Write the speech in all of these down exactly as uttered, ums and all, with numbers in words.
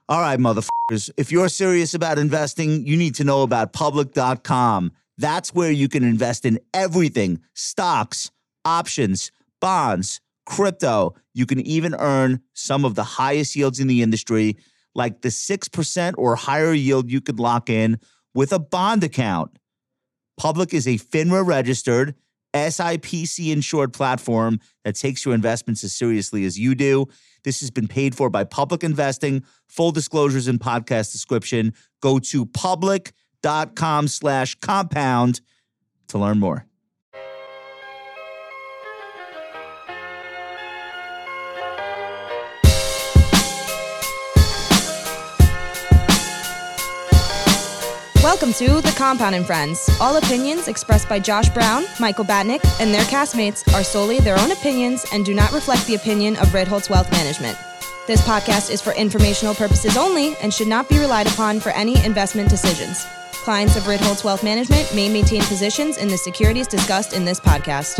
All right, motherfuckers. If you're serious about investing, you need to know about public dot com. That's where you can invest in everything: stocks, options, bonds, crypto. You can even earn some of the highest yields in the industry, like the six percent or higher yield you could lock in with a bond account. Public is a FINRA registered, S I P C insured platform that takes your investments as seriously as you do. This has been paid for by Public Investing. Full disclosures in podcast description. Go to public dot com slash compound to learn more. Welcome to The Compound and Friends. All opinions expressed by Josh Brown, Michael Batnick, and their castmates are solely their own opinions and do not reflect the opinion of Ritholtz Wealth Management. This podcast is for informational purposes only and should not be relied upon for any investment decisions. Clients of Ritholtz Wealth Management may maintain positions in the securities discussed in this podcast.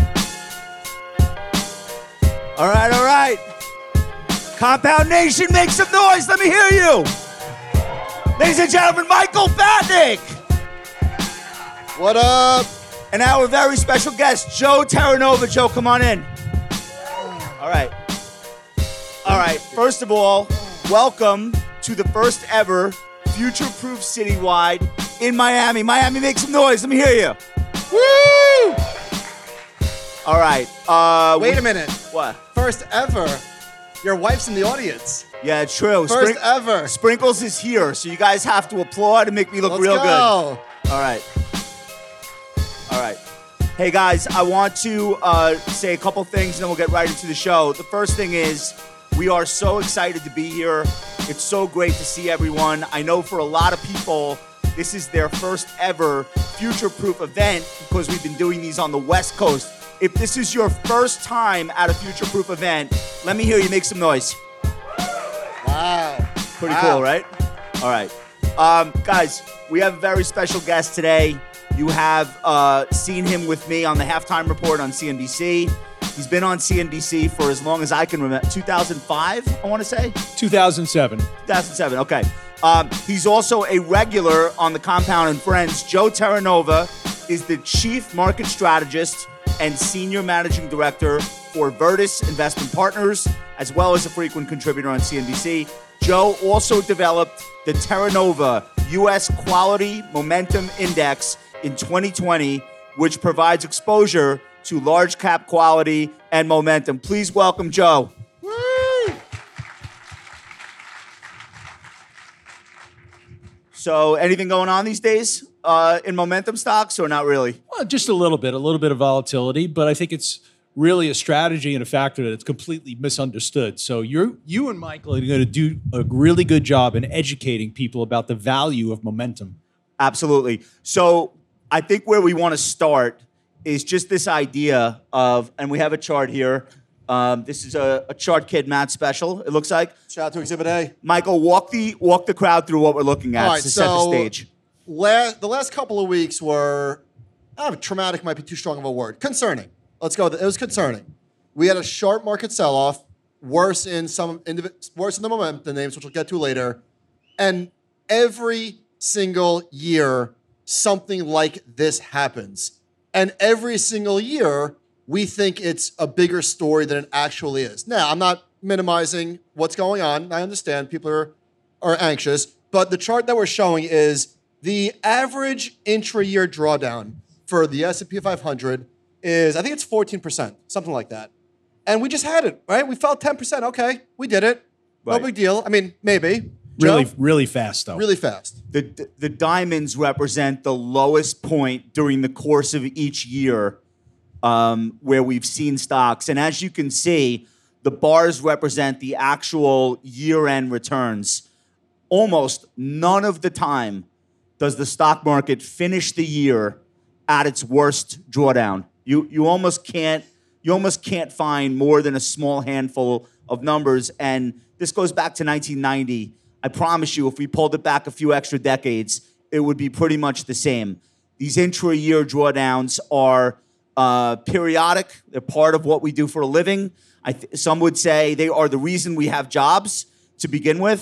All right, all right. Compound Nation, make some noise. Let me hear you. Ladies and gentlemen, Michael Batnick. What up? And our very special guest, Joe Terranova. Joe, come on in. All right. All right. First of all, welcome to the first ever Future Proof Citywide in Miami. Miami, make some noise. Let me hear you. Woo! All right. Uh, Wait we, a minute. What? First ever. Your wife's in the audience. Yeah, it's true. First Spring- ever. Sprinkles is here, so you guys have to applaud and make me look Let's real go. good. All right. All right. Hey, guys, I want to uh, say a couple things, and then we'll get right into the show. The first thing is we are so excited to be here. It's so great to see everyone. I know for a lot of people, this is their first ever Future Proof event because we've been doing these on the West Coast. If this is your first time at a Future Proof event, let me hear you make some noise. Wow. Pretty wow. cool, right? All right. Um, guys, we have a very special guest today. You have uh, seen him with me on the Halftime Report on C N B C. He's been on C N B C for as long as I can remember. two thousand five, I want to say? two thousand seven. two thousand seven, okay. Um, he's also a regular on the Compound and Friends. Joe Terranova is the Chief Market Strategist and Senior Managing Director for Virtus Investment Partners, as well as a frequent contributor on C N B C. Joe also developed the Terranova U S Quality Momentum Index in twenty twenty, which provides exposure to large cap quality and momentum. Please welcome Joe. Woo! So anything going on these days uh, in momentum stocks or not really? Well, just a little bit, a little bit of volatility, but I think it's really a strategy and a factor that's completely misunderstood. So you're, you and Michael are going to do a really good job in educating people about the value of momentum. Absolutely. So I think where we want to start is just this idea of, and we have a chart here. Um, this is a, a Chart Kid Matt special, it looks like. Shout out to Exhibit A. Michael, walk the walk the crowd through what we're looking at All right, to so set the stage. La- the last couple of weeks were, I don't know, traumatic might be too strong of a word. Concerning. Let's go. It was concerning. We had a sharp market sell-off, worse in some indiv- worse in the momentum names, which we'll get to later. And every single year, something like this happens. And every single year, we think it's a bigger story than it actually is. Now, I'm not minimizing what's going on. I understand people are, are anxious. But the chart that we're showing is the average intra-year drawdown for the S and P five hundred is, I think it's fourteen percent, something like that. And we just had it, right? We fell ten percent. Okay, we did it. Right. No big deal. I mean, maybe. Really, Joe? really fast, though. Really fast. The, the diamonds represent the lowest point during the course of each year um, where we've seen stocks. And as you can see, the bars represent the actual year-end returns. Almost none of the time does the stock market finish the year at its worst drawdown. You you almost can't you almost can't find more than a small handful of numbers. And this goes back to nineteen ninety. I promise you, if we pulled it back a few extra decades, it would be pretty much the same. These intra-year drawdowns are uh, periodic. They're part of what we do for a living. I th- some would say they are the reason we have jobs to begin with.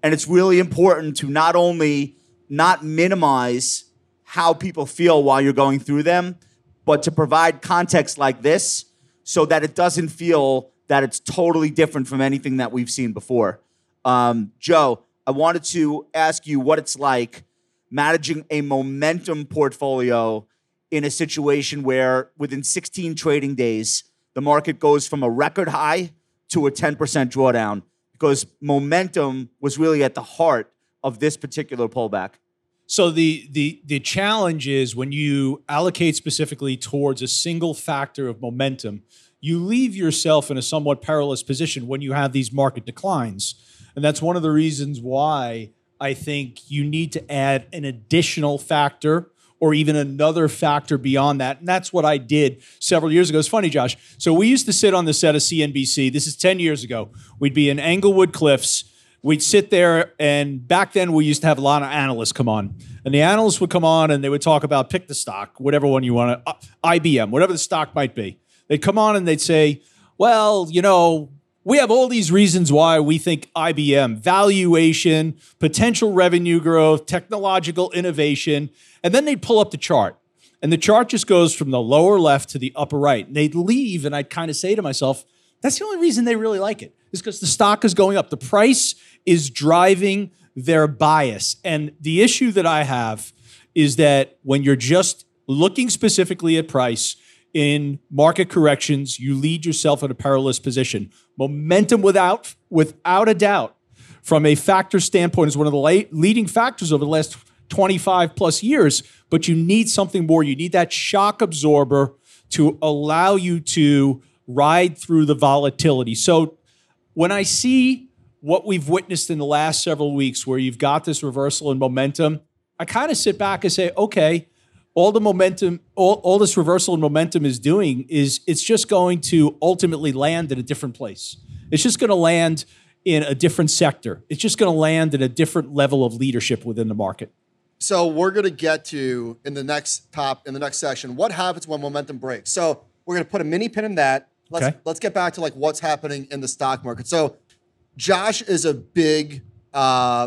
And it's really important to not only not minimize how people feel while you're going through them, but to provide context like this so that it doesn't feel that it's totally different from anything that we've seen before. Um, Joe, I wanted to ask you what it's like managing a momentum portfolio in a situation where within sixteen trading days, the market goes from a record high to a ten percent drawdown, because momentum was really at the heart of this particular pullback. So the the the challenge is when you allocate specifically towards a single factor of momentum, you leave yourself in a somewhat perilous position when you have these market declines. And that's one of the reasons why I think you need to add an additional factor or even another factor beyond that. And that's what I did several years ago. It's funny, Josh. So we used to sit on the set of C N B C. This is ten years ago. We'd be in Englewood Cliffs. We'd sit there, and back then we used to have a lot of analysts come on. And the analysts would come on, and they would talk about pick the stock, whatever one you want to, I B M, whatever the stock might be. They'd come on and they'd say, well, you know, we have all these reasons why we think I B M, valuation, potential revenue growth, technological innovation. And then they'd pull up the chart. And the chart just goes from the lower left to the upper right. And they'd leave, and I'd kind of say to myself, that's the only reason they really like it, is because the stock is going up. The price is driving their bias. And the issue that I have is that when you're just looking specifically at price in market corrections, you lead yourself in a perilous position. Momentum, without, without a doubt, from a factor standpoint, is one of the la- leading factors over the last twenty-five plus years, but you need something more. You need that shock absorber to allow you to ride through the volatility. So when I see what we've witnessed in the last several weeks, where you've got this reversal in momentum, I kind of sit back and say, okay, all the momentum, all, all this reversal in momentum is doing is it's just going to ultimately land in a different place. It's just going to land in a different sector. It's just going to land in a different level of leadership within the market. So we're going to get to, in the next top, in the next session, what happens when momentum breaks. So we're going to put a mini pin in that. Let's, Okay. let's get back to like what's happening in the stock market. So Josh is a big uh,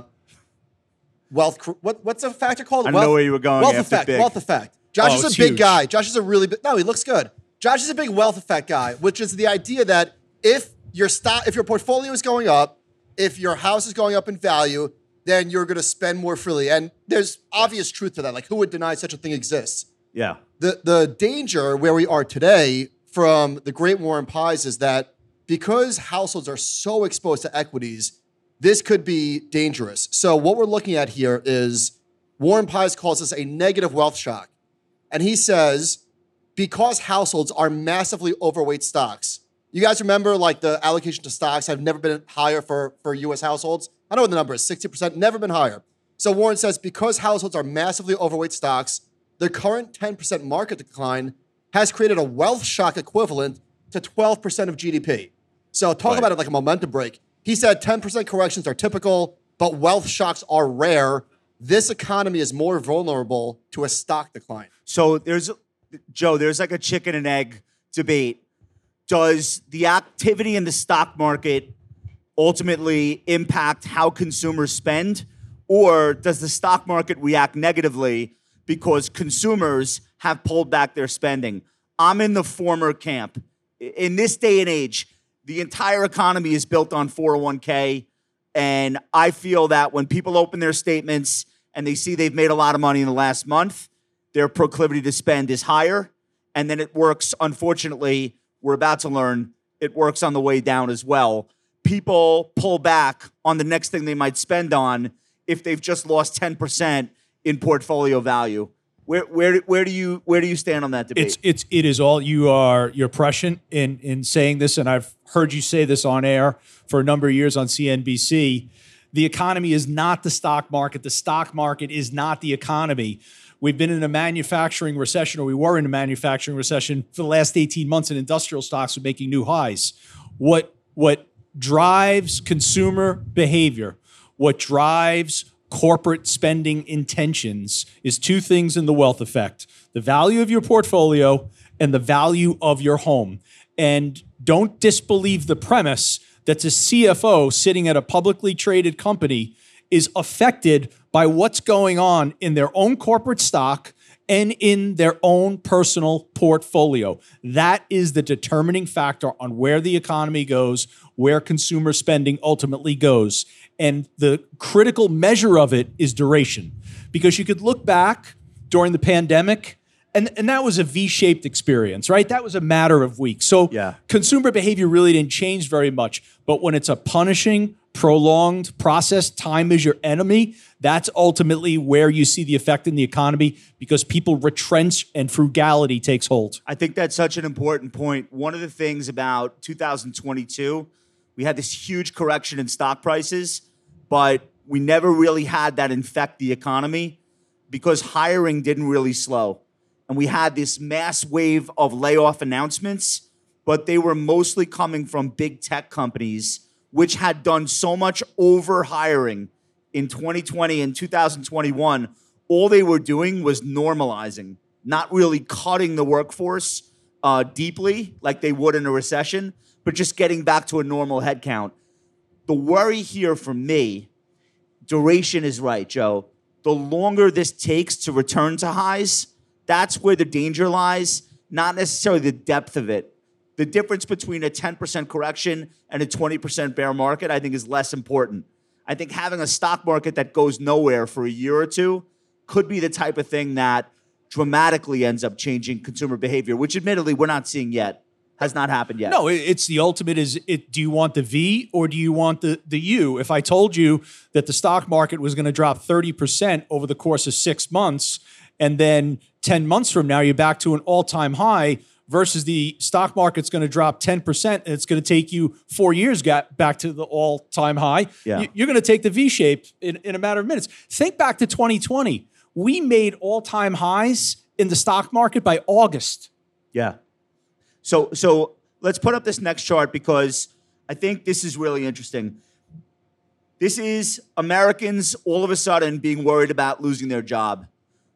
wealth. Cr- what, what's a factor called? I wealth, know where you were going Wealth after effect. big. Wealth effect. Josh Oh, is a it's big huge. guy. Josh is a really big. No, he looks good. Josh is a big wealth effect guy, which is the idea that if your stock, if your portfolio is going up, if your house is going up in value, then you're going to spend more freely. And there's obvious truth to that. Like, who would deny such a thing exists? Yeah. The the danger where we are today from the great war on pies is that because households are so exposed to equities, this could be dangerous. So what we're looking at here is Warren Pies calls this a negative wealth shock. And he says, because households are massively overweight stocks. You guys remember like the allocation to stocks have never been higher for, for U S households? I don't know what the number is, sixty percent, never been higher. So Warren says, because households are massively overweight stocks, the current ten percent market decline has created a wealth shock equivalent to twelve percent of G D P. So talk Right. about it like a momentum break. He said ten percent corrections are typical, but wealth shocks are rare. This economy is more vulnerable to a stock decline. So there's, Joe, there's like a chicken and egg debate. Does the activity in the stock market ultimately impact how consumers spend? Or does the stock market react negatively because consumers have pulled back their spending? I'm in the former camp. In this day and age, the entire economy is built on four oh one k. And I feel that when people open their statements and they see they've made a lot of money in the last month, their proclivity to spend is higher. And then it works, unfortunately, we're about to learn, it works on the way down as well. People pull back on the next thing they might spend on if they've just lost ten percent in portfolio value. Where where where do you where do you stand on that debate? It's it's it is all you are. You're prescient in in saying this, and I've heard you say this on air for a number of years on C N B C. The economy is not the stock market. The stock market is not the economy. We've been in a manufacturing recession, or we were in a manufacturing recession for the last eighteen months, and industrial stocks are making new highs. What what drives consumer behavior? What drives corporate spending intentions is two things in the wealth effect: the value of your portfolio and the value of your home. And don't disbelieve the premise that the C F O sitting at a publicly traded company is affected by what's going on in their own corporate stock and in their own personal portfolio. That is the determining factor on where the economy goes, where consumer spending ultimately goes. And the critical measure of it is duration. Because you could look back during the pandemic, and, and that was a V-shaped experience, right? That was a matter of weeks. So Yeah. consumer behavior really didn't change very much. But when it's a punishing, prolonged process, time is your enemy, that's ultimately where you see the effect in the economy because people retrench and frugality takes hold. I think that's such an important point. One of the things about two thousand twenty-two, we had this huge correction in stock prices, but we never really had that infect the economy because hiring didn't really slow. And we had this mass wave of layoff announcements, but they were mostly coming from big tech companies, which had done so much over hiring in twenty twenty and two thousand twenty-one. All they were doing was normalizing, not really cutting the workforce uh, deeply like they would in a recession, but just getting back to a normal headcount. The worry here for me, duration is right, Joe. The longer this takes to return to highs, that's where the danger lies, not necessarily the depth of it. The difference between a ten percent correction and a twenty percent bear market, I think, is less important. I think having a stock market that goes nowhere for a year or two could be the type of thing that dramatically ends up changing consumer behavior, which admittedly we're not seeing yet. Has not happened yet. No, it- it's the ultimate is it do you want the V or do you want the, the U? If I told you that the stock market was going to drop thirty percent over the course of six months and then ten months from now you're back to an all-time high versus the stock market's going to drop ten percent and it's going to take you four years get back to the all-time high, Yeah. you- you're going to take the V shape in, in a matter of minutes. Think back to twenty twenty. We made all-time highs in the stock market by August. Yeah. So so let's put up this next chart because I think this is really interesting. This is Americans all of a sudden being worried about losing their job.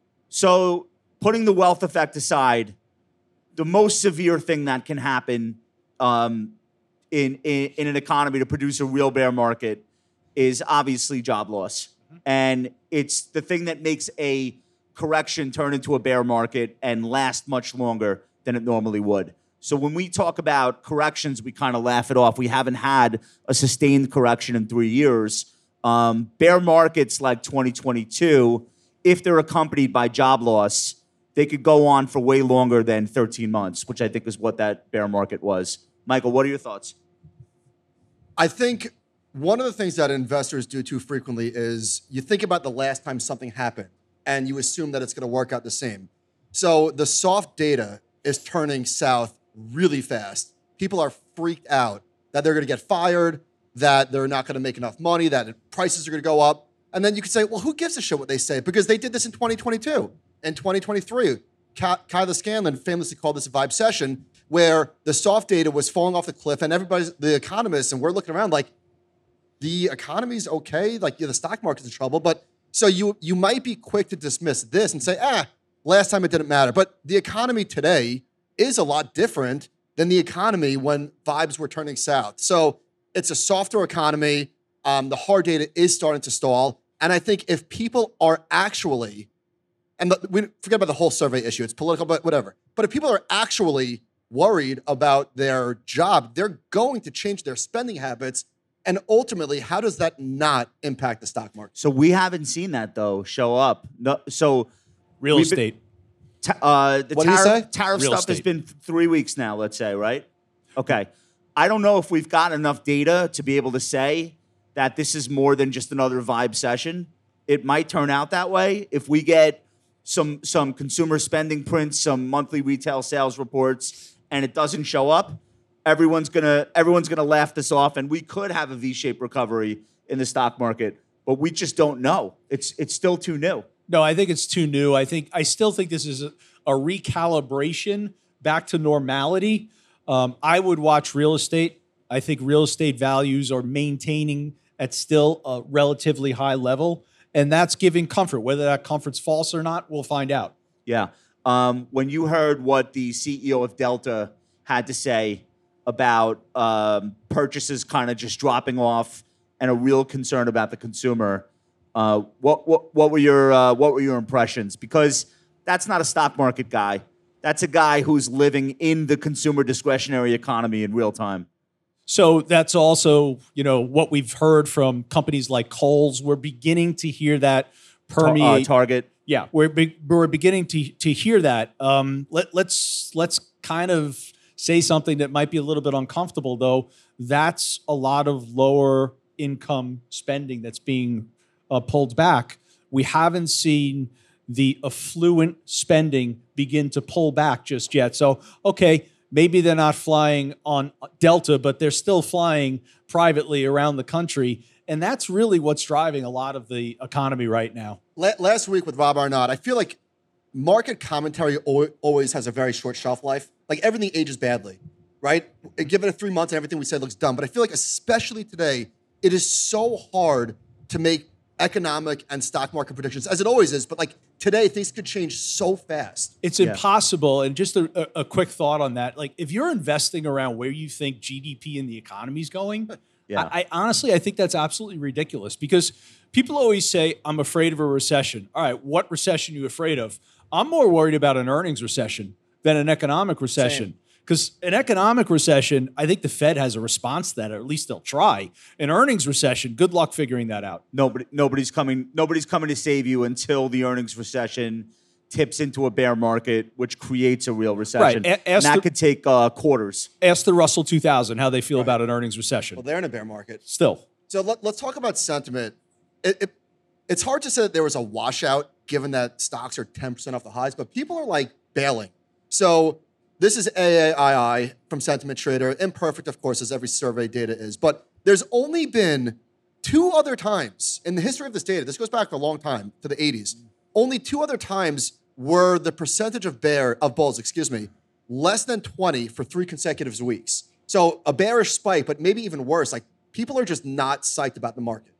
So putting the wealth effect aside, the most severe thing that can happen um, in, in, in an economy to produce a real bear market is obviously job loss. And it's the thing that makes a correction turn into a bear market and last much longer than it normally would. So when we talk about corrections, we kind of laugh it off. We haven't had a sustained correction in three years. Um, bear markets like twenty twenty-two, if they're accompanied by job loss, they could go on for way longer than thirteen months, which I think is what that bear market was. Michael, what are your thoughts? I think one of the things that investors do too frequently is you think about the last time something happened and you assume that it's going to work out the same. So the soft data is turning south really fast. People are freaked out that they're going to get fired, that they're not going to make enough money, that prices are going to go up. And then you could say, well, who gives a shit what they say? Because they did this in twenty twenty-two. In twenty twenty-three, Kyla Scanlon famously called this a vibe session where the soft data was falling off the cliff and everybody's, the economists, and we're looking around like, the economy's okay, like yeah, the stock market's in trouble. But so you you might be quick to dismiss this and say, ah, last time it didn't matter. But the economy today is a lot different than the economy when vibes were turning south. So it's a softer economy. Um, the hard data is starting to stall. And I think if people are actually, and the, we forget about the whole survey issue, it's political, but whatever. But if people are actually worried about their job, they're going to change their spending habits. And ultimately, how does that not impact the stock market? So we haven't seen that, though, show up. No, so Real we've been- estate. Ta- uh, the What did you tariff, say? tariff Real stuff has estate. been th- three weeks now, let's say, right? Okay. I don't know if we've got enough data to be able to say that this is more than just another vibe session. It might turn out that way if we get some some consumer spending prints, some monthly retail sales reports, and it doesn't show up. Everyone's gonna everyone's gonna laugh this off, and we could have a V-shaped recovery in the stock market, but we just don't know. It's it's still too new. No, I think it's too new. I think I still think this is a, a recalibration back to normality. Um, I would watch real estate. I think real estate values are maintaining at still a relatively high level, and that's giving comfort. Whether that comfort's false or not, we'll find out. Yeah. Um, when you heard what the C E O of Delta had to say about um, purchases kind of just dropping off and a real concern about the consumer, Uh, what what what were your uh, what were your impressions? Because that's not a stock market guy. That's a guy who's living in the consumer discretionary economy in real time. So that's also, you know, what we've heard from companies like Kohl's. We're beginning to hear that permeate. Uh, Target. Yeah, we're be- we're beginning to to hear that. Um, let let's let's kind of say something that might be a little bit uncomfortable, though. That's a lot of lower income spending that's being uh, pulled back. We haven't seen the affluent spending begin to pull back just yet. So, okay, maybe they're not flying on Delta, but they're still flying privately around the country. And that's really what's driving a lot of the economy right now. Last week with Rob Arnott, I feel like market commentary always has a very short shelf life. Like everything ages badly, right? Give it a three months and everything we said looks dumb. But I feel like especially today, it is so hard to make economic and stock market predictions, as it always is. But like today, things could change so fast. It's Yeah. impossible. And just a, a, a quick thought on that. Like if you're investing around where you think G D P and the economy is going, Yeah. I, I honestly, I think that's absolutely ridiculous because people always say, I'm afraid of a recession. All right, what recession are you afraid of? I'm more worried about an earnings recession than an economic recession. Because an economic recession, I think the Fed has a response to that, or at least they'll try. An earnings recession, good luck figuring that out. Nobody, nobody's coming. Nobody's coming to save you until the earnings recession tips into a bear market, which creates a real recession. Right. A- And ask that the- could take uh, quarters. Ask the Russell two thousand how they feel about an earnings recession. Well, they're in a bear market. Still. So let, let's talk about sentiment. It, it, it's hard to say that there was a washout given that stocks are ten percent off the highs, but people are like bailing. So this is A A I I from Sentiment Trader. Imperfect, of course, as every survey data is. But there's only been two other times in the history of this data, this goes back a long time, to the eighties, only two other times were the percentage of bear, of bulls, excuse me, less than twenty for three consecutive weeks. So a bearish spike, but maybe even worse, like people are just not psyched about the market.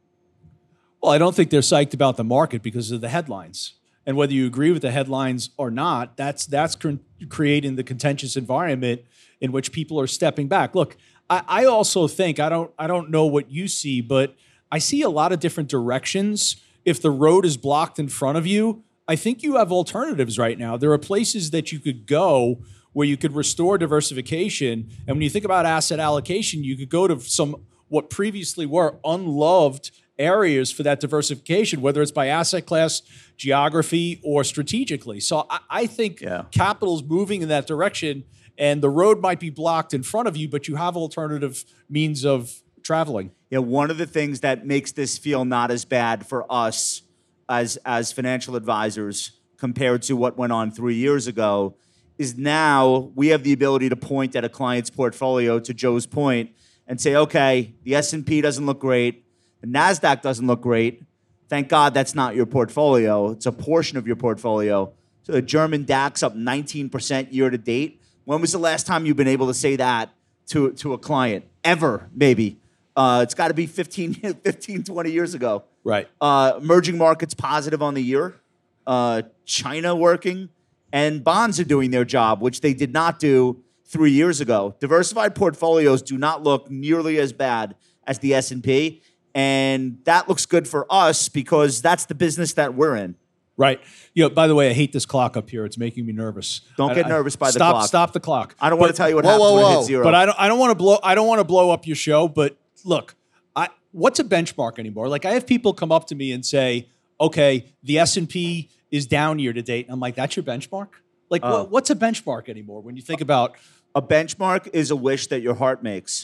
Well, I don't think they're psyched about the market because of the headlines. And whether you agree with the headlines or not, that's that's cre- creating the contentious environment in which people are stepping back. Look, I, I also think I don't I don't know what you see, but I see a lot of different directions. If the road is blocked in front of you, I think you have alternatives right now. There are places that you could go where you could restore diversification. And when you think about asset allocation, you could go to some what previously were unloved areas for that diversification, whether it's by asset class, geography, or strategically. So I, I think Yeah. capital's moving in that direction, and the road might be blocked in front of you, but you have alternative means of traveling. Yeah, one of the things that makes this feel not as bad for us as as financial advisors compared to what went on three years ago is now we have the ability to point at a client's portfolio, to Joe's point, and say, okay, the S and P doesn't look great. The NASDAQ doesn't look great. Thank God that's not your portfolio. It's a portion of your portfolio. So the German DAX up nineteen percent year to date. When was the last time you've been able to say that to, to a client? Ever, maybe. Uh, it's got to be fifteen, fifteen, twenty years ago. Right. Uh, emerging markets positive on the year. Uh, China working. And bonds are doing their job, which they did not do three years ago. Diversified portfolios do not look nearly as bad as the S and P. And that looks good for us because that's the business that we're in. Right. You know, by the way, I hate this clock up here. It's making me nervous. Don't I- get I- nervous by the stop, clock. Stop the clock. I don't want to tell you what whoa, happens whoa, when it whoa. hits zero. But I don't. I don't want to blow. I don't want to blow up your show. But look, I what's a benchmark anymore? Like I have people come up to me and say, "Okay, the S and P is down year to date." And I'm like, "That's your benchmark? Like, Oh. what, what's a benchmark anymore?" When you think about a benchmark is a wish that your heart makes.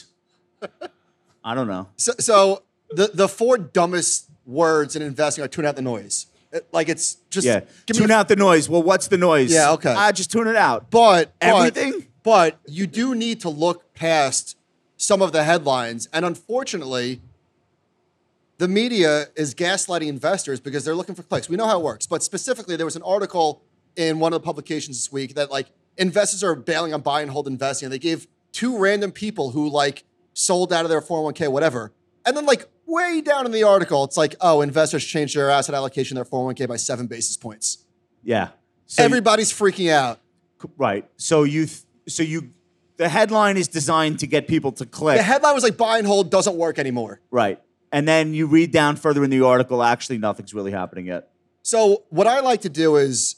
I don't know. So, so the, the four dumbest words in investing are tune out the noise. It- like it's just Yeah. give me Tune a- out the noise. Well, what's the noise? Yeah, okay. Ah, just tune it out. But but- Everything? But you do need to look past some of the headlines, and unfortunately, the media is gaslighting investors because they're looking for clicks. We know how it works, but specifically, there was an article in one of the publications this week that like investors are bailing on buy and hold investing, and they gave two random people who like sold out of their four oh one k, whatever, and then like way down in the article, it's like, oh, investors changed their asset allocation, their four oh one k by seven basis points. Yeah. So Everybody's freaking out. right. So you th- so you the headline is designed to get people to click. The headline was like buy and hold doesn't work anymore. Right. And then you read down further in the article, actually, nothing's really happening yet. So what I like to do is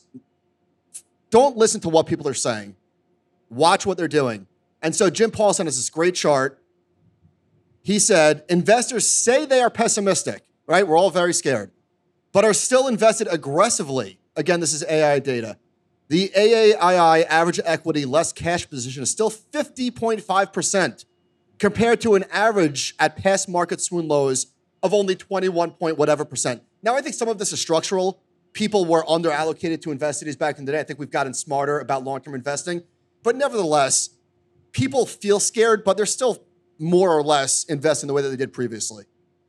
don't listen to what people are saying. Watch what they're doing. And so Jim Paulson has this great chart. He said, investors say they are pessimistic, right? We're all very scared, but are still invested aggressively. Again, this is A I data. The A A I I average equity less cash position is still fifty point five percent compared to an average at past market swoon lows of only twenty-one point whatever percent. Now, I think some of this is structural. People were under-allocated to investees back in the day. I think we've gotten smarter about long-term investing. But nevertheless, people feel scared, but they're still more or less investing the way that they did previously.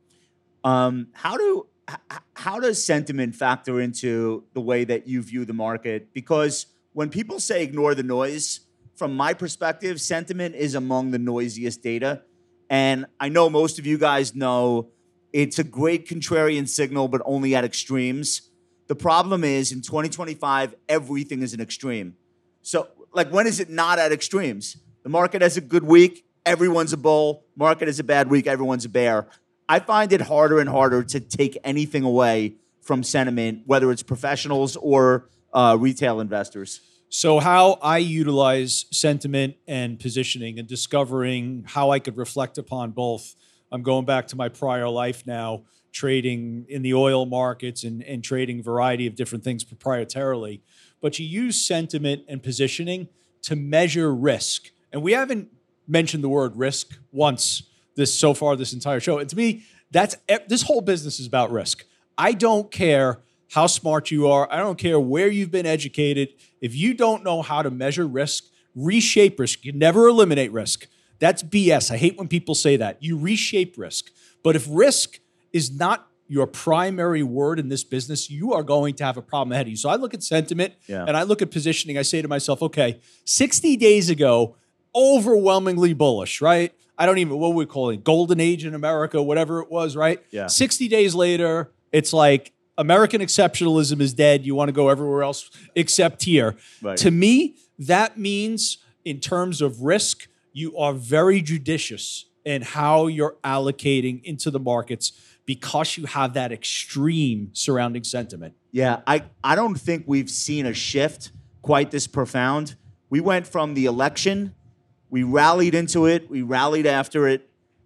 Um, how do h- how does sentiment factor into the way that you view the market? Because when people say ignore the noise, from my perspective, sentiment is among the noisiest data. And I know most of you guys know it's a great contrarian signal, but only at extremes. The problem is in twenty twenty-five, everything is an extreme. So, like, when is it not at extremes? The market has a good week, everyone's a bull. Market has a bad week, everyone's a bear. I find it harder and harder to take anything away from sentiment, whether it's professionals or uh, retail investors. So how I utilize sentiment and positioning and discovering how I could reflect upon both. I'm going back to my prior life now, trading in the oil markets and, and trading a variety of different things proprietarily. But you use sentiment and positioning to measure risk. And we haven't mentioned the word risk once this so far this entire show. And to me, that's this whole business is about risk. I don't care how smart you are. I don't care where you've been educated. If you don't know how to measure risk, reshape risk. You never eliminate risk. That's B S. I hate when people say that. You reshape risk. But if risk is not your primary word in this business, you are going to have a problem ahead of you. So I look at sentiment Yeah. and I look at positioning. I say to myself, okay, sixty days ago, overwhelmingly bullish, right? I don't even, what we call it, golden age in America, whatever it was, right? Yeah. sixty days later, it's like American exceptionalism is dead. You want to go everywhere else except here. Right. To me, that means in terms of risk, you are very judicious in how you're allocating into the markets because you have that extreme surrounding sentiment. Yeah, I, I don't think we've seen a shift quite this profound. We went from the election, we rallied into it, we rallied after it,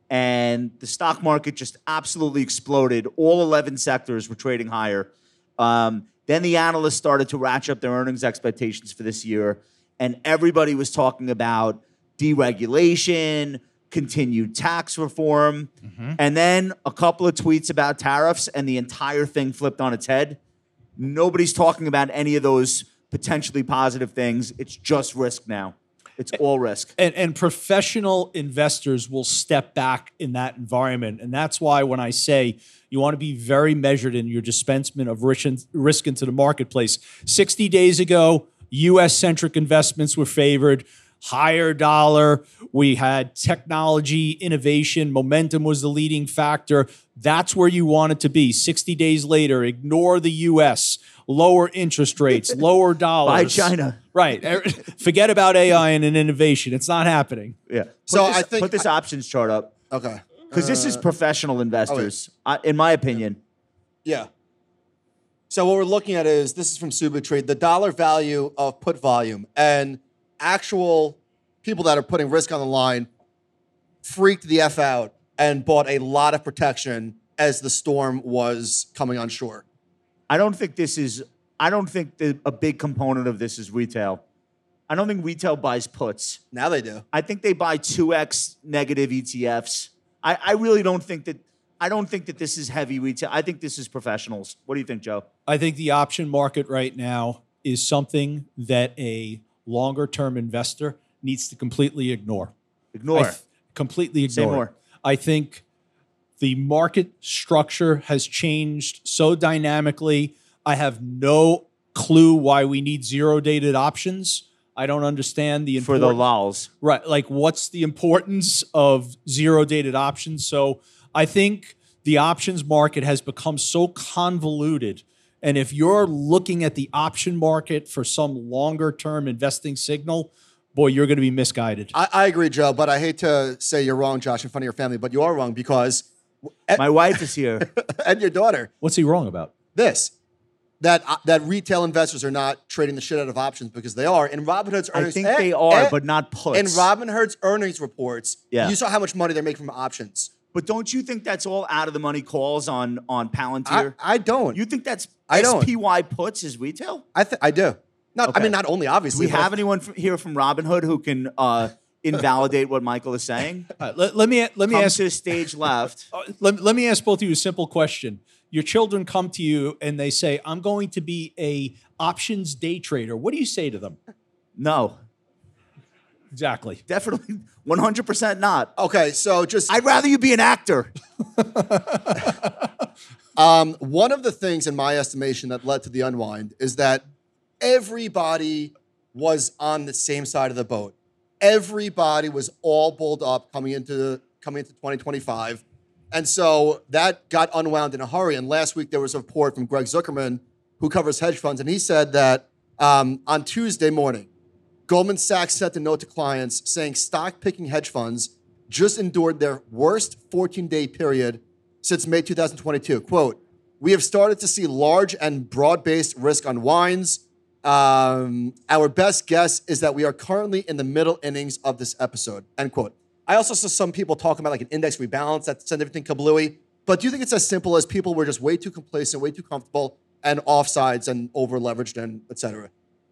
and the stock market just absolutely exploded. All eleven sectors were trading higher. Um, then the analysts started to ratchet up their earnings expectations for this year, and everybody was talking about deregulation, continued tax reform, mm-hmm. and then a couple of tweets about tariffs, and the entire thing flipped on its head. Nobody's talking about any of those potentially positive things. It's just risk now. It's all risk. And, and professional investors will step back in that environment. And that's why when I say you want to be very measured in your dispensement of risk into the marketplace, sixty days ago, U S-centric investments were favored. Higher dollar. We had technology, innovation, momentum was the leading factor. That's where you want it to be. sixty days later, ignore the U S, lower interest rates, lower dollars. Buy China. Right. Forget about A I and innovation. It's not happening. Yeah. Put So this, I think put this I- options chart up Okay. because this is professional investors, I, in my opinion. Yeah. So what we're looking at is, this is from Subitrade, the dollar value of put volume. And actual people that are putting risk on the line freaked the F out and bought a lot of protection as the storm was coming on shore. I don't think this is. I don't think that a big component of this is retail. I don't think retail buys puts. Now they do. I think they buy two X negative E T Fs. I, I really don't think that. I don't think that this is heavy retail. I think this is professionals. What do you think, Joe? I think the option market right now is something that a longer-term investor needs to completely ignore. Ignore. I th- completely Say ignore. more. I think the market structure has changed so dynamically. I have no clue why we need zero-dated options. I don't understand the For the importance. lols. Right, like what's the importance of zero-dated options? So I think the options market has become so convoluted. And if you're looking at the option market for some longer-term investing signal, boy, you're going to be misguided. I, I agree, Joe, but I hate to say you're wrong, Josh, in front of your family, but you are wrong because My wife is here. and your daughter. What's he wrong about? This. That uh, that retail investors are not trading the shit out of options because they are. In Robinhood's I earnings, think and- they are, and- but not puts. In Robinhood's earnings reports, Yeah. you saw how much money they're making from options. But don't you think that's all out of the money calls on on I, Palantir? I don't. you think that's I don't. S P Y puts is retail? I th- I do. Not. I Okay. mean, not only Do obviously. we but have anyone from, here from Robinhood who can uh, invalidate what Michael is saying? All right, let, let me let me Come ask to stage left. uh, let, let me ask both of you a simple question. Your children come to you and they say, "I'm going to be a options day trader." What do you say to them? No, Exactly. definitely one hundred percent not. Okay, so just I'd rather you be an actor. um, one of the things in my estimation that led to the unwind is that everybody was on the same side of the boat. Everybody was all bulled up coming into coming into twenty twenty-five. And so that got unwound in a hurry. And last week there was a report from Greg Zuckerman, who covers hedge funds, and he said that um, on Tuesday morning, Goldman Sachs sent a note to clients saying stock picking hedge funds just endured their worst fourteen-day period since May two thousand twenty-two. Quote, "We have started to see large and broad-based risk unwinds. Um, our best guess is that we are currently in the middle innings of this episode." End quote. I also saw some people talking about like an index rebalance that sent everything kablooey. But do you think it's as simple as people were just way too complacent, way too comfortable, and offsides and over leveraged and et cetera?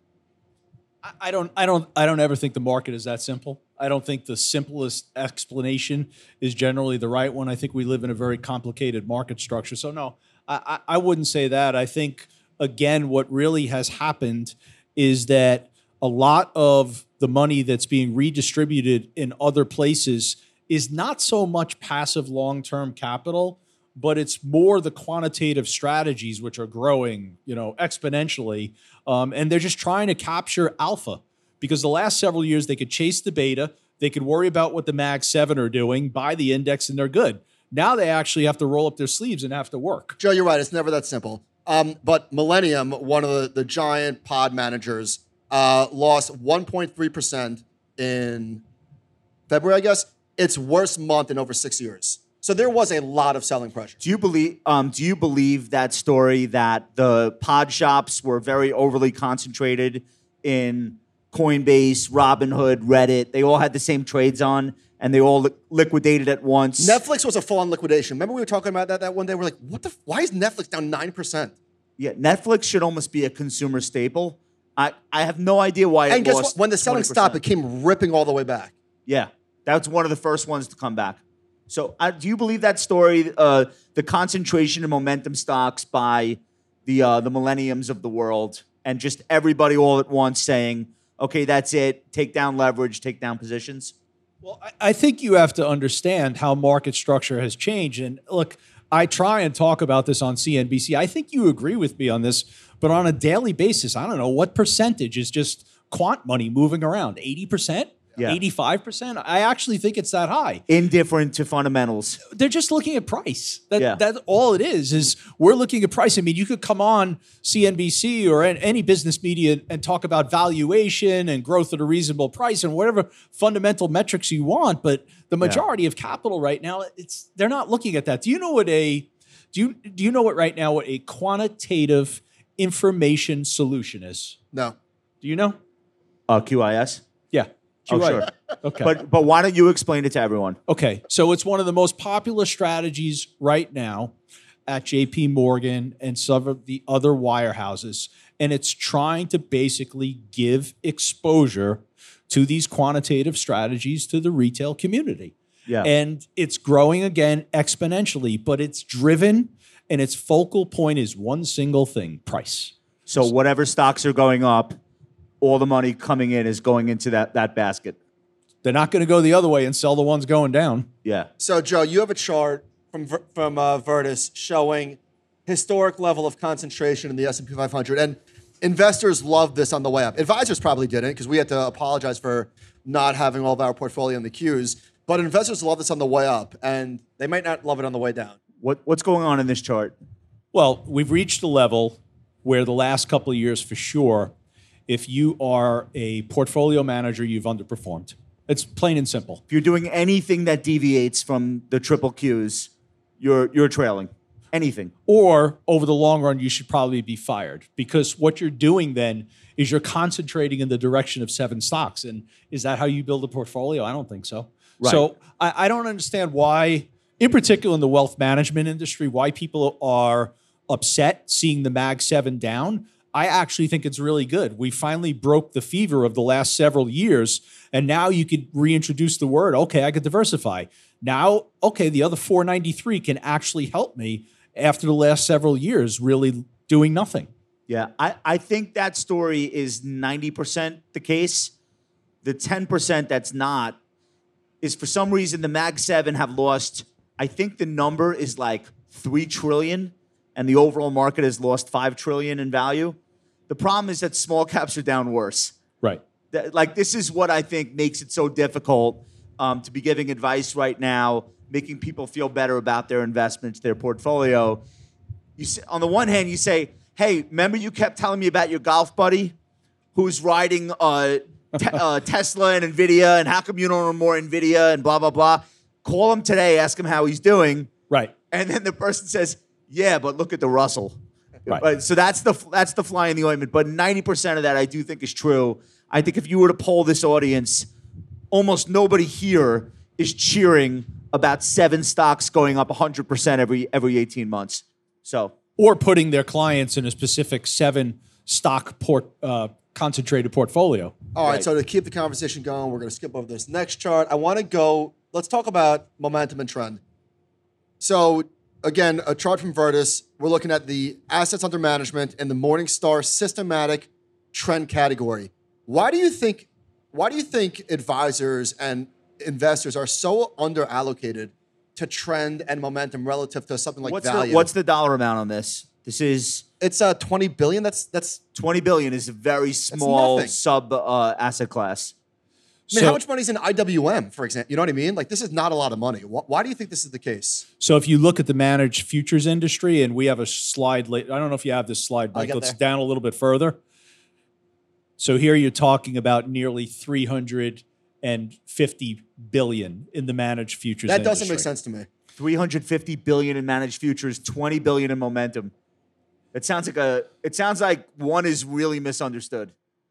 I- I don't, I don't, I don't ever think the market is that simple. I don't think the simplest explanation is generally the right one. I think we live in a very complicated market structure. So no, I, I I wouldn't say that. I think again, what really has happened is that a lot of the money that's being redistributed in other places is not so much passive long-term capital, but it's more the quantitative strategies which are growing, you know, exponentially, um, and they're just trying to capture alpha because the last several years they could chase the beta, they could worry about what the Mag seven are doing, buy the index, and they're good. Now they actually have to roll up their sleeves and have to work. Joe, you're right. It's never that simple. Um, but Millennium, one of the, the giant pod managers, uh, lost one point three percent in February, I guess. Its worst month in over six years. So there was a lot of selling pressure. Do you believe? Um, do you believe that story that the pod shops were very overly concentrated in Coinbase, Robinhood, Reddit? They all had the same trades on, and they all li- liquidated at once. Netflix was a full-on liquidation. Remember we were talking about that that one day? We're like, what the? F- why is Netflix down nine percent? Yeah, Netflix should almost be a consumer staple. I, I have no idea why it And guess lost what? When the selling twenty percent. stopped, it came ripping all the way back. Yeah, that's one of the first ones to come back. So, uh, do you believe that story? Uh, the concentration of momentum stocks by the uh, the millenniums of the world, and just everybody all at once saying, "Okay, that's it. Take down leverage. Take down positions." Well, I, I think you have to understand how market structure has changed. And look, I try and talk about this on C N B C. I think you agree with me on this, but on a daily basis, I don't know what percentage is just quant money moving around. eighty percent? Yeah. eighty-five percent? I actually think it's that high. Indifferent to fundamentals. They're just looking at price. That, Yeah. That's all it is, is we're looking at price. I mean, you could come on C N B C or an- any business media and talk about valuation and growth at a reasonable price and whatever fundamental metrics you want, but the majority of capital right now, it's they're not looking at that. Do you know what a do you do you know what right now what a quantitative information solution is? No. Do you know? Uh, Q I S. Yeah. Oh, Q I. sure. Okay. But but why don't you explain it to everyone? Okay, so it's one of the most popular strategies right now at J P Morgan and some of the other wirehouses, and it's trying to basically give exposure to these quantitative strategies to the retail community. Yeah. And it's growing again exponentially, but it's driven and its focal point is one single thing, price. So whatever stocks are going up, all the money coming in is going into that that basket. They're not going to go the other way and sell the ones going down. Yeah. So, Joe, you have a chart from Ver- from uh, Virtus showing historic level of concentration in the S and P five hundred, and investors loved this on the way up. Advisors probably didn't because we had to apologize for not having all of our portfolio in the queues. But investors love this on the way up, and they might not love it on the way down. What what's going on in this chart? Well, we've reached a level where the last couple of years, for sure, if you are a portfolio manager, you've underperformed. It's plain and simple. If you're doing anything that deviates from the triple Qs, you're you're trailing. Anything. Or over the long run, you should probably be fired, because what you're doing then is you're concentrating in the direction of seven stocks. And is that how you build a portfolio? I don't think so. Right. So I, I don't understand why, in particular in the wealth management industry, why people are upset seeing the Mag seven down. I actually think it's really good. We finally broke the fever of the last several years, and now you could reintroduce the word, okay, I could diversify. Now, okay, the other four ninety-three can actually help me after the last several years really doing nothing. Yeah, I, I think that story is ninety percent the case. The ten percent that's not is for some reason the Mag seven have lost, I think the number is like three trillion and the overall market has lost five trillion in value. The problem is that small caps are down worse. Right. That, like, this is what I think makes it so difficult um, to be giving advice right now, making people feel better about their investments, their portfolio. You say, on the one hand, you say, hey, remember you kept telling me about your golf buddy who's riding uh, te- uh, Tesla and NVIDIA, and how come you don't own more NVIDIA and blah, blah, blah. Call him today, ask him how he's doing. Right. And then the person says, yeah, but look at the Russell. Right. But, so that's the that's the fly in the ointment. But ninety percent of that I do think is true. I think if you were to poll this audience, almost nobody here is cheering about seven stocks going up one hundred percent every every eighteen months. So or putting their clients in a specific seven stock port uh, concentrated portfolio. All right, Right. so to keep the conversation going, we're going to skip over this next chart. I want to go, let's talk about momentum and trend. So again, a chart from Virtus. We're looking at the assets under management in the Morningstar systematic trend category. Why do you think, why do you think advisors and investors are so under allocated to trend and momentum relative to something like what's value? the, what's the dollar amount on this? This is It's uh, twenty billion. That's that's. twenty billion is a very small nothing. sub uh, asset class. I mean, So- how much money is in I W M, for example? You know what I mean? Like, this is not a lot of money. Why, why do you think this is the case? So if you look at the managed futures industry, and we have a slide late, I don't know if you have this slide, I'll Mike. get Let's there. down a little bit further. So here you're talking about nearly three hundred fifty billion in the managed futures That industry. doesn't make sense to me. three hundred fifty billion in managed futures, twenty billion in momentum. It sounds like a it sounds like one is really misunderstood.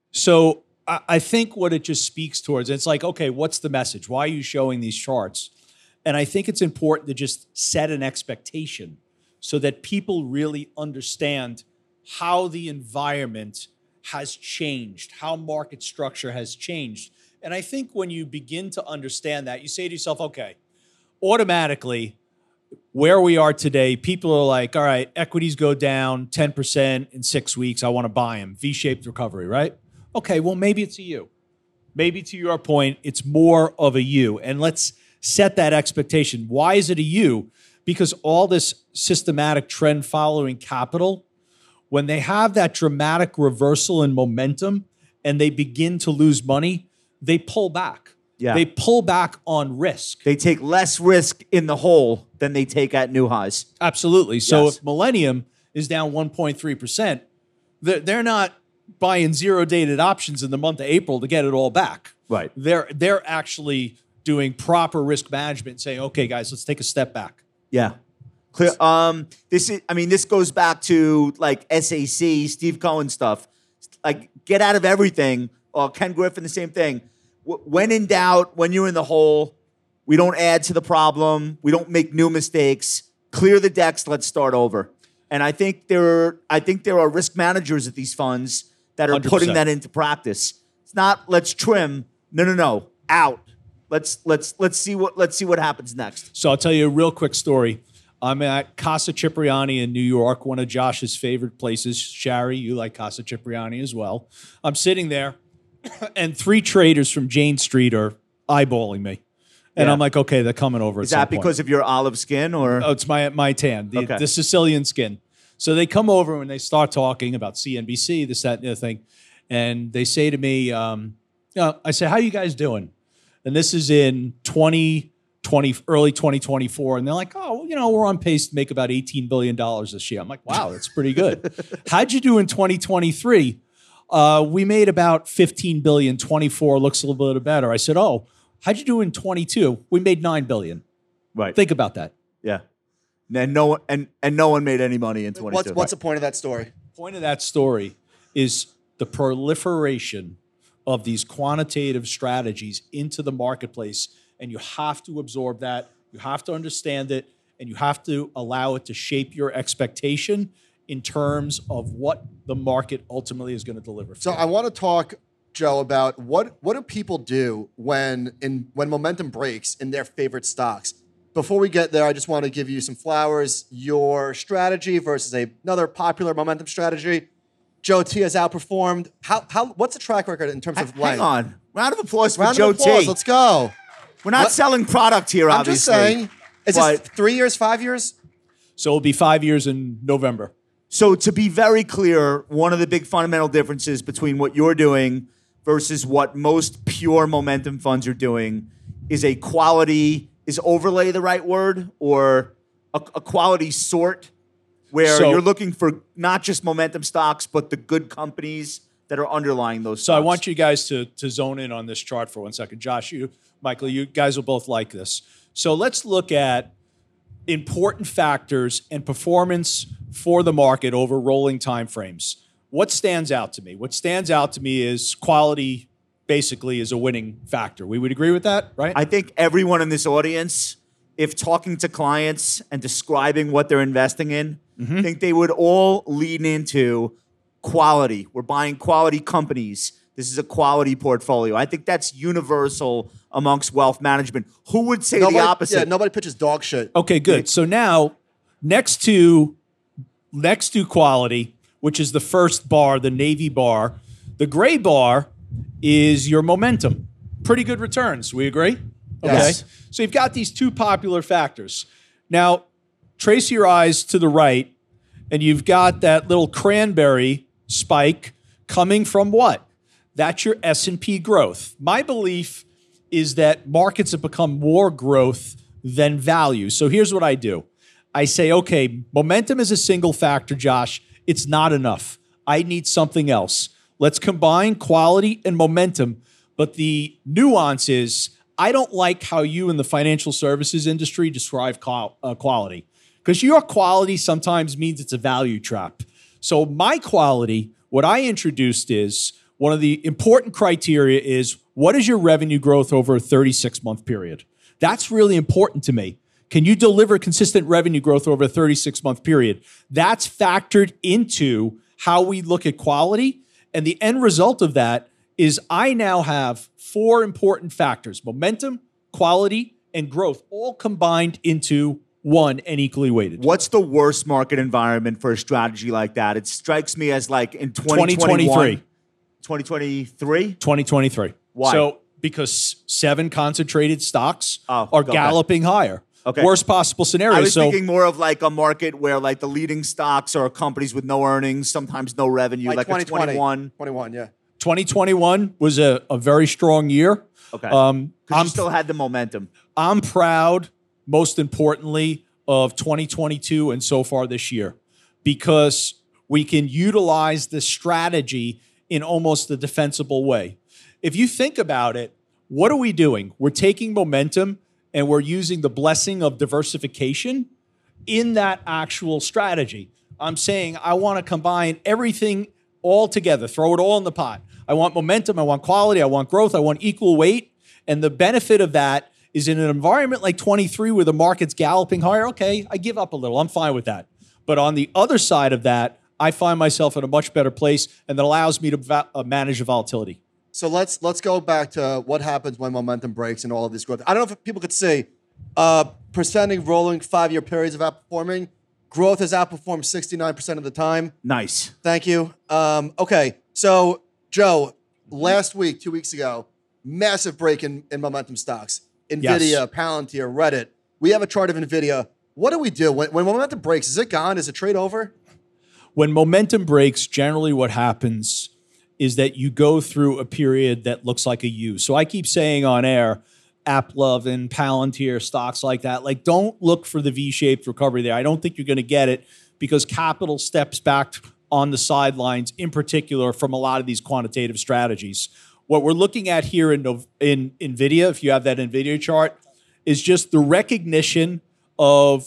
So I I think what it just speaks towards, it's like, okay, what's the message? Why are you showing these charts? And I think it's important to just set an expectation so that people really understand how the environment has changed, how market structure has changed. And I think when you begin to understand that, you say to yourself, okay, automatically, where we are today, people are like, all right, equities go down ten percent in six weeks. I want to buy them. V-shaped recovery, right? Okay, well, maybe it's a you. Maybe to your point, it's more of a you. And let's set that expectation. Why is it a you? Because all this systematic trend following capital, when they have that dramatic reversal in momentum and they begin to lose money, they pull back. Yeah. They pull back on risk. They take less risk in the hole than they take at new highs. Absolutely. So Yes. if Millennium is down one point three percent, they're, they're not buying zero dated options in the month of April to get it all back. Right. They're they're actually doing proper risk management, saying, okay, guys, let's take a step back. Yeah. Clear. Um, this is, I mean, this goes back to like S A C, Steve Cohen stuff. Like, get out of everything. Or Ken Griffin, the same thing. W- when in doubt, when you're in the hole, we don't add to the problem. We don't make new mistakes. Clear the decks. Let's start over. And I think there are, I think there are risk managers at these funds that are one hundred putting percent. that into practice. It's not let's trim. No, no, no. Out. Let's let's let's see what let's see what happens next. So I'll tell you a real quick story. I'm at Casa Cipriani in New York, one of Josh's favorite places. Shari, you like Casa Cipriani as well. I'm sitting there, and three traders from Jane Street are eyeballing me. And Yeah. I'm like, okay, they're coming over. Is at some that point. because of your olive skin or? Oh, it's my my tan, the, Okay. the Sicilian skin. So they come over and they start talking about C N B C, this, that, and the other thing. And they say to me, um, you know, I say, how you guys doing? And this is in twenty twenty, early twenty twenty-four. And they're like, oh, you know, we're on pace to make about eighteen billion dollars this year. I'm like, wow, that's pretty good. How'd you do in twenty twenty-three? Uh, we made about fifteen billion dollars. twenty-four looks a little bit better. I said, oh, how'd you do in twenty-two? We made nine billion dollars. Right. Think about that. Yeah. And no one and, and no one made any money in twenty-two. What's, what's the point of that story? Point of that story is the proliferation of these quantitative strategies into the marketplace, and you have to absorb that, you have to understand it, and you have to allow it to shape your expectation in terms of what the market ultimately is going to deliver. So I want to talk, Joe, about what what do people do when in when momentum breaks in their favorite stocks. Before we get there, I just want to give you some flowers. Your strategy versus a, another popular momentum strategy. Joe T has outperformed. How how what's the track record in terms of Hang length? on. Round of applause for Round Joe of applause. T. Let's go. We're not What? selling product here, I'm obviously. just saying. Is but- this three years, five years? So it'll be five years in November. So to be very clear, one of the big fundamental differences between what you're doing versus what most pure momentum funds are doing is a quality, is overlay the right word? Or a, a quality sort where So- you're looking for not just momentum stocks, but the good companies that are underlying those So stocks. I want you guys to, to zone in on this chart for one second. Josh, you, Michael, you guys will both like this. So let's look at important factors and performance for the market over rolling time frames. What stands out to me? What stands out to me is quality basically is a winning factor. We would agree with that, right? I think everyone in this audience, if talking to clients and describing what they're investing in, Mm-hmm. I think they would all lean into quality. We're buying quality companies. This is a quality portfolio. I think that's universal amongst wealth management. Who would say Nobody, the opposite? Yeah, nobody pitches dog shit. Okay, good. So now, next to next to quality, which is the first bar, the navy bar, the gray bar is your momentum. Pretty good returns. We agree? Okay. Yes. So you've got these two popular factors. Now, trace your eyes to the right, and you've got that little cranberry spike coming from what? That's your S and P growth. My belief is that markets have become more growth than value. So here's what I do. I say, okay, momentum is a single factor, Josh. It's not enough. I need something else. Let's combine quality and momentum. But the nuance is, I don't like how you in the financial services industry describe qual- uh, quality. Because your quality sometimes means it's a value trap. So my quality, what I introduced is, one of the important criteria is, what is your revenue growth over a thirty-six month period? That's really important to me. Can you deliver consistent revenue growth over a thirty-six month period? That's factored into how we look at quality. And the end result of that is I now have four important factors: momentum, quality, and growth, all combined into one and equally weighted. What's the worst market environment for a strategy like that? It strikes me as like in twenty twenty twenty-three. twenty twenty-three? twenty twenty-three. Why? So because seven concentrated stocks Oh, are okay. galloping higher. Okay. Worst possible scenario. I was so thinking more of like a market where like the leading stocks are companies with no earnings, sometimes no revenue, like, Like, a twenty twenty. twenty-one. twenty-one, yeah. twenty twenty-one was a, a very strong year. Okay. Um, Because I'm, you still had the momentum. I'm proud, most importantly, of twenty twenty-two and so far this year, because we can utilize this strategy in almost a defensible way. If you think about it, what are we doing? We're taking momentum and we're using the blessing of diversification in that actual strategy. I'm saying I want to combine everything all together, throw it all in the pot. I want momentum, I want quality, I want growth, I want equal weight. And the benefit of that is in an environment like twenty-three where the market's galloping higher, okay, I give up a little. I'm fine with that. But on the other side of that, I find myself in a much better place, and that allows me to va- uh, manage the volatility. So let's let's go back to what happens when momentum breaks and all of this growth. I don't know if people could see uh, presenting rolling five-year periods of outperforming. Growth has outperformed sixty-nine percent of the time. Nice. Thank you. Um, okay, so Joe, last week, two weeks ago, massive break in, in momentum stocks. NVIDIA, Yes. Palantir, Reddit. We have a chart of NVIDIA. What do we do? When, when momentum breaks, is it gone? Is it trade over? When momentum breaks, generally what happens is that you go through a period that looks like a U. So I keep saying on air, AppLove and Palantir, stocks like that, like don't look for the V-shaped recovery there. I don't think you're going to get it because capital steps back on the sidelines, in particular from a lot of these quantitative strategies. What we're looking at here in, Nov- in NVIDIA, if you have that NVIDIA chart, is just the recognition of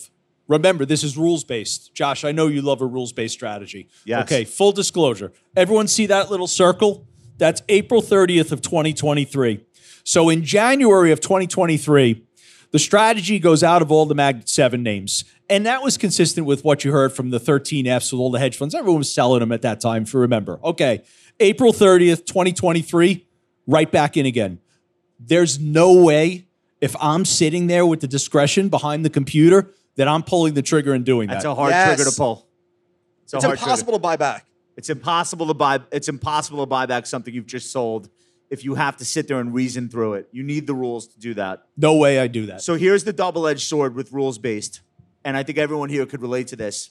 Remember, this is rules-based. Josh, I know you love a rules-based strategy. Yes. Okay, full disclosure. Everyone see that little circle? That's April thirtieth of twenty twenty-three. So in January of twenty twenty-three, the strategy goes out of all the Mag seven names. And that was consistent with what you heard from the thirteen Fs with all the hedge funds. Everyone was selling them at that time, if you remember. Okay, April thirtieth, twenty twenty-three, right back in again. There's no way, if I'm sitting there with the discretion behind the computer, that I'm pulling the trigger and doing That's that. a hard Yes. trigger to pull. It's, a It's hard impossible trigger. to buy back. It's impossible to buy. It's impossible to buy back something you've just sold if you have to sit there and reason through it. You need the rules to do that. No way I do that. So here's the double-edged sword with rules-based, and I think everyone here could relate to this.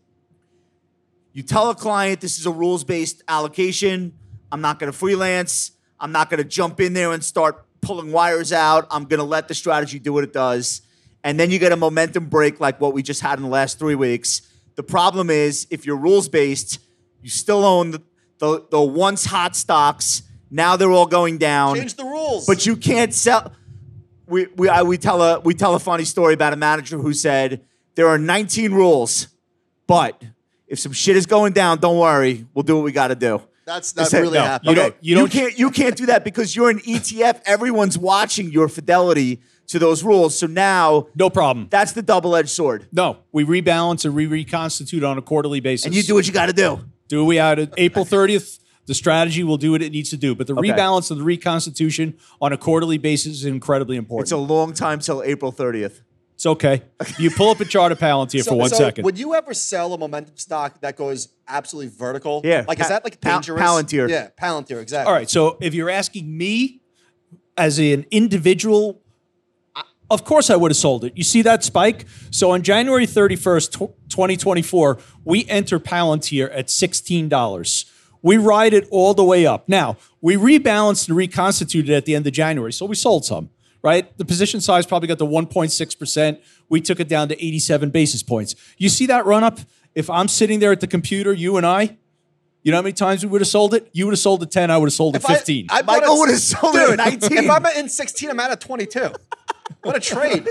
You tell a client this is a rules-based allocation. I'm not going to freelance. I'm not going to jump in there and start pulling wires out. I'm going to let the strategy do what it does. And then you get a momentum break like what we just had in the last three weeks. The problem is if you're rules-based, you still own the, the, the once hot stocks. Now they're all going down. Change the rules. But you can't sell. We we I, we tell a we tell a funny story about a manager who said there are nineteen rules, but if some shit is going down, don't worry, we'll do what we got to do. That's I that said, really no, happened. You okay, don't- you you don't- can't you can't do that because you're an E T F. Everyone's watching your fidelity to those rules. So now No problem. that's the double-edged sword, No, we rebalance and we reconstitute on a quarterly basis. and you do what you got to do. Do we out at April thirtieth? The strategy will do what it needs to do. But the Okay. rebalance and the reconstitution on a quarterly basis is incredibly important. It's a long time till April thirtieth. It's okay. You pull up a chart of Palantir So, for one so second. would you ever sell a momentum stock that goes absolutely vertical? Yeah, Like, is Pa- that like Pa- dangerous? Palantir. Yeah, Palantir, exactly. All right. So if you're asking me as an individual, I- of course I would have sold it. You see that spike? So on January thirty-first, tw- twenty twenty-four, we enter Palantir at sixteen dollars. We ride it all the way up. Now, we rebalanced and reconstituted at the end of January, so we sold some, right? The position size probably got to one point six percent. We took it down to eighty-seven basis points. You see that run up? If I'm sitting there at the computer, you and I, you know how many times we would have sold it? You would have sold it ten, I would have sold it If I- fifteen. I bought Michael it- would have sold it at Dude, nineteen. if I'm in sixteen, I'm out at twenty-two. What a trade.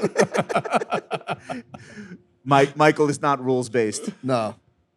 Mike, Michael is not rules-based. No.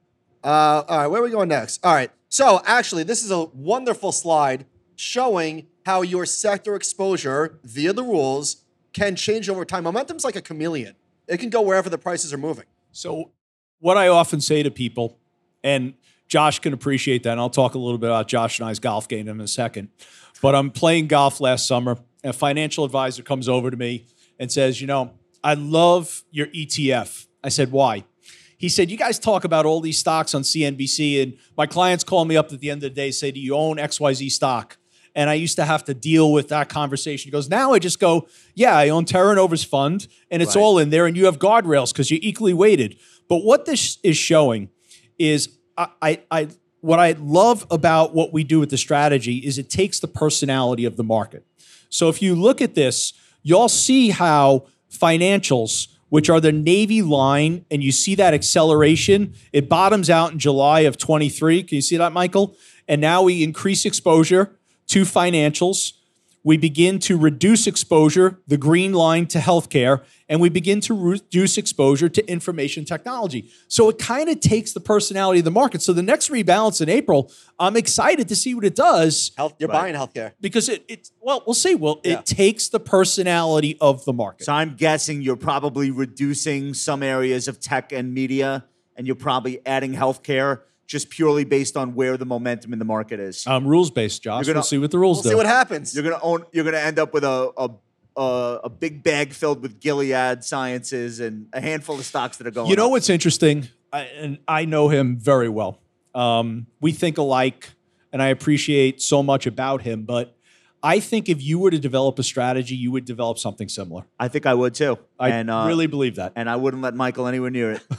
Uh, all right, where are we going next? All right. So actually, this is a wonderful slide showing how your sector exposure via the rules can change over time. Momentum's like a chameleon. It can go wherever the prices are moving. So, what I often say to people, and Josh can appreciate that, and I'll talk a little bit about Josh and I's golf game in a second. But I'm playing golf last summer, and a financial advisor comes over to me and says, you know, I love your E T F. I said, why? He said, you guys talk about all these stocks on C N B C, and my clients call me up at the end of the day, say, do you own X Y Z stock? And I used to have to deal with that conversation. He goes, now I just go, yeah, I own Terra Nova's fund, and it's Right. all in there, and you have guardrails because you're equally weighted. But what this is showing is I, I, I what I love about what we do with the strategy is it takes the personality of the market. So if you look at this, you'll see how financials, which are the navy line, and you see that acceleration, it bottoms out in July of twenty-three. Can you see that, Michael? And now we increase exposure to financials. We begin to reduce exposure, the green line, to healthcare, and we begin to reduce exposure to information technology. So it kind of takes the personality of the market. So the next rebalance in April, I'm excited to see what it does Health, you're Right. buying healthcare. because it, it well, we'll see. Well, Yeah. it takes the personality of the market. So I'm guessing you're probably reducing some areas of tech and media, and you're probably adding healthcare just purely based on where the momentum in the market is. Um, rules based, Josh. You're gonna- we'll see what the rules We'll do. see what happens. You're gonna own. You're gonna end up with a a, a a big bag filled with Gilead Sciences and a handful of stocks that are going. You know up. what's interesting, I, and I know him very well. Um, we think alike, and I appreciate so much about him. But I think if you were to develop a strategy, you would develop something similar. I think I would too. I and, uh, really believe that. and I wouldn't let Michael anywhere near it.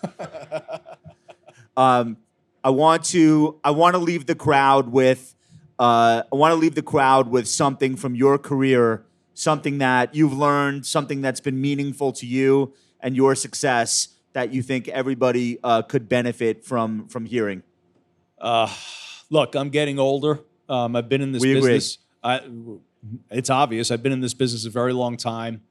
um, I want to. I want to leave the crowd with. Uh, I want to leave the crowd with something from your career, something that you've learned, something that's been meaningful to you and your success that you think everybody uh, could benefit from from hearing. Uh, look, I'm getting older. Um, I've been in this We agree. business. I, it's obvious. I've been in this business a very long time.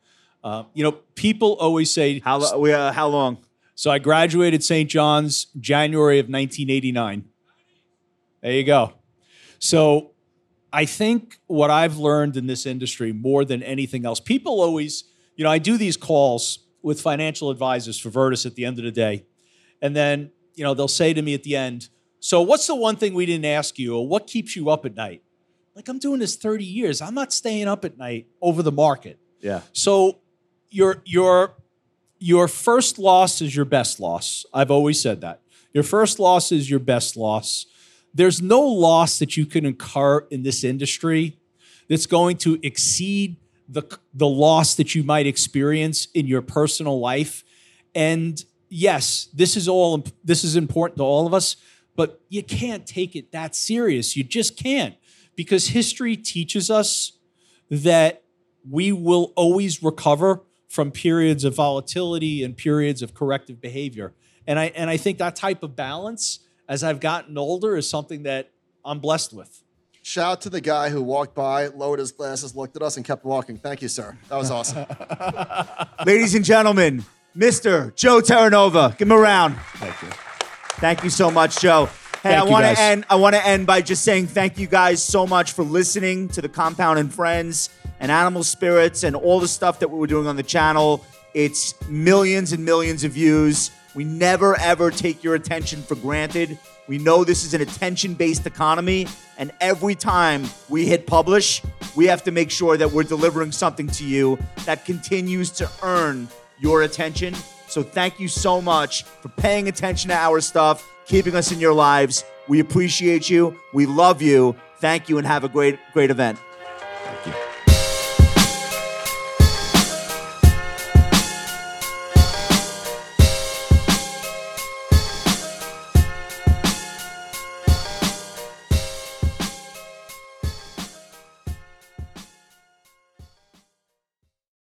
Uh, you know, people always say, How, lo- we, uh, how long? so I graduated Saint John's January of nineteen eighty-nine. There you go. So I think what I've learned in this industry more than anything else, people always, you know, I do these calls with financial advisors for Virtus at the end of the day. And then, you know, they'll say to me at the end, so what's the one thing we didn't ask you, or what keeps you up at night? Like, I'm doing this thirty years. I'm not staying up at night over the market. Yeah. So your your your first loss is your best loss. I've always said that. Your first loss is your best loss. There's no loss that you can incur in this industry that's going to exceed the, the loss that you might experience in your personal life. And yes, this is all this is important to all of us, but you can't take it that serious. You just can't, because history teaches us that we will always recover from periods of volatility and periods of corrective behavior. And I and I think that type of balance, as I've gotten older, is something that I'm blessed with. Shout out to the guy who walked by, lowered his glasses, looked at us, and kept walking. Thank you, sir. That was awesome. Ladies and gentlemen, Mister Joe Terranova. Give him a round. Thank you. Thank you so much, Joe. Hey, Thank I you, want guys. to end. I want to end by just saying thank you guys so much for listening to the Compound and Friends and Animal Spirits and all the stuff that we were doing on the channel. It's millions and millions of views. We never ever take your attention for granted. We know this is an attention-based economy, and every time we hit publish, we have to make sure that we're delivering something to you that continues to earn your attention. So thank you so much for paying attention to our stuff, keeping us in your lives. We appreciate you. We love you. Thank you, and have a great, great event.